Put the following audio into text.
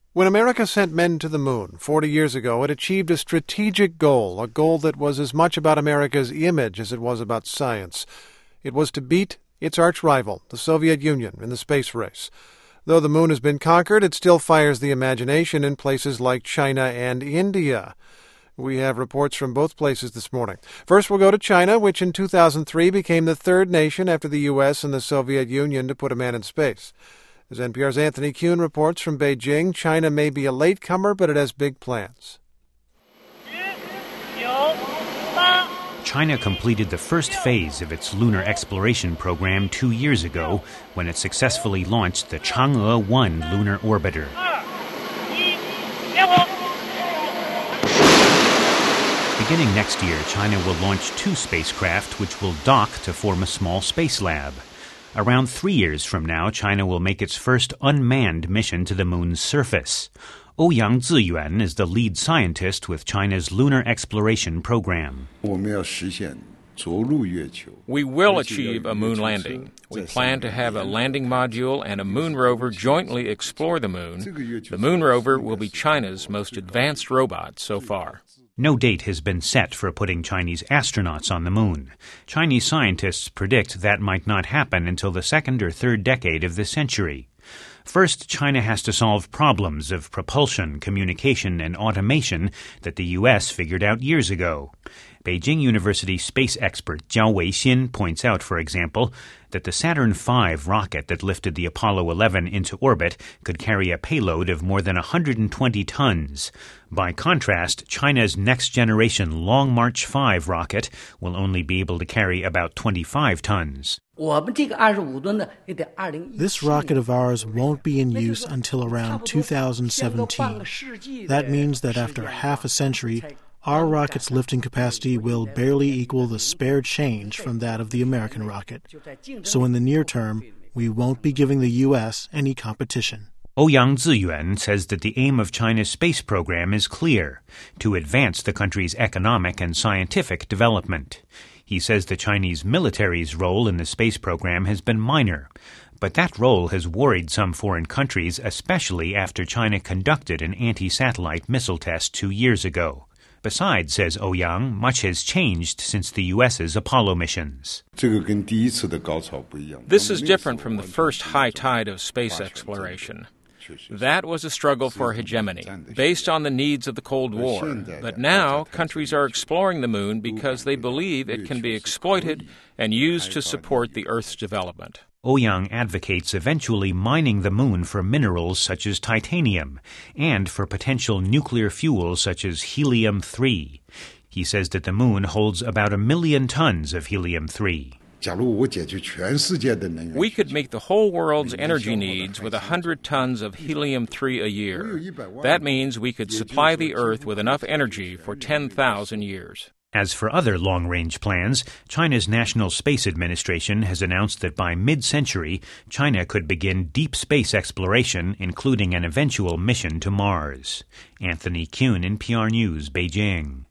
When America sent men to the moon 40 years ago, it achieved a strategic goal, a goal that was as much about America's image as it was about science. It was to beat its arch-rival, the Soviet Union, in the space race. Though the moon has been conquered, it still fires the imagination in places like China and India. We have reports from both places this morning. First, we'll go to China, which in 2003 became the third nation after the U.S. and the Soviet Union to put a man in space. As NPR's Anthony Kuhn reports from Beijing, China may be a latecomer, but it has big plans. China completed the first phase of its lunar exploration program 2 years ago when it successfully launched the Chang'e-1 lunar orbiter. Beginning next year, China will launch 2 spacecraft which will dock to form a small space lab. Around 3 years from now, China will make its first unmanned mission to the moon's surface. Ouyang Ziyuan is the lead scientist with China's lunar exploration program. We will achieve a moon landing. We plan to have a landing module and a moon rover jointly explore the moon. The moon rover will be China's most advanced robot so far. No date has been set for putting Chinese astronauts on the moon. Chinese scientists predict that might not happen until the second or third decade of the century. First, China has to solve problems of propulsion, communication, and automation that the U.S. figured out years ago. Beijing University space expert Jiao Weixin points out, for example, that the Saturn V rocket that lifted the Apollo 11 into orbit could carry a payload of more than 120 tons. By contrast, China's next-generation Long March 5 rocket will only be able to carry about 25 tons. This rocket of ours won't be in use until around 2017. That means that after half a century, our rocket's lifting capacity will barely equal the spare change from that of the American rocket. So in the near term, we won't be giving the U.S. any competition. Ouyang Ziyuan says that the aim of China's space program is clear: to advance the country's economic and scientific development. He says the Chinese military's role in the space program has been minor, but that role has worried some foreign countries, especially after China conducted an anti-satellite missile test 2 years ago. Besides, says Ouyang, much has changed since the U.S.'s Apollo missions. This is different from the first high tide of space exploration. That was a struggle for hegemony, based on the needs of the Cold War. But now, countries are exploring the moon because they believe it can be exploited and used to support the Earth's development. Ouyang advocates eventually mining the moon for minerals such as titanium and for potential nuclear fuel such as helium-3. He says that the moon holds about 1 million tons of helium-3. We could meet the whole world's energy needs with 100 tons of helium-3 a year. That means we could supply the Earth with enough energy for 10,000 years. As for other long-range plans, China's National Space Administration has announced that by mid-century, China could begin deep space exploration, including an eventual mission to Mars. Anthony Kuhn, NPR News, Beijing.